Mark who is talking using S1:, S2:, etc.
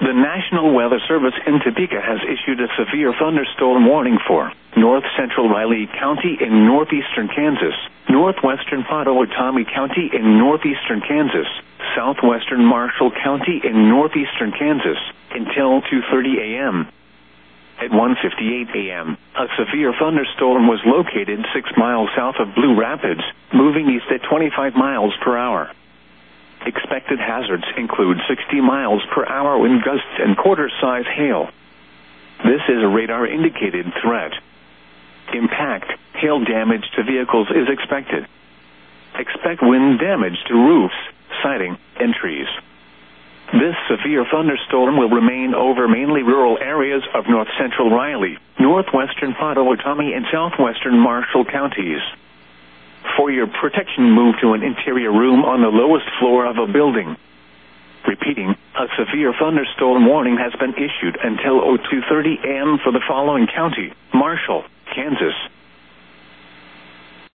S1: The National Weather Service in Topeka has issued a severe thunderstorm warning for north central Riley County in northeastern Kansas, northwestern Pottawatomie County in northeastern Kansas, southwestern Marshall County in northeastern Kansas, until 2:30 a.m. At 1:58 a.m., a severe thunderstorm was located 6 miles south of Blue Rapids, moving east at 25 miles per hour. Expected hazards include 60 miles per hour wind gusts and quarter-size hail. This is a radar-indicated threat. Impact, hail damage to vehicles is expected. Expect wind damage to roofs, siding, and trees. This severe thunderstorm will remain over mainly rural areas of north-central Riley, northwestern Pottawatomie, and southwestern Marshall counties. For your protection, move to an interior room on the lowest floor of a building. Repeating, a severe thunderstorm warning has been issued until 2:30 a.m. for the following county: Marshall, Kansas,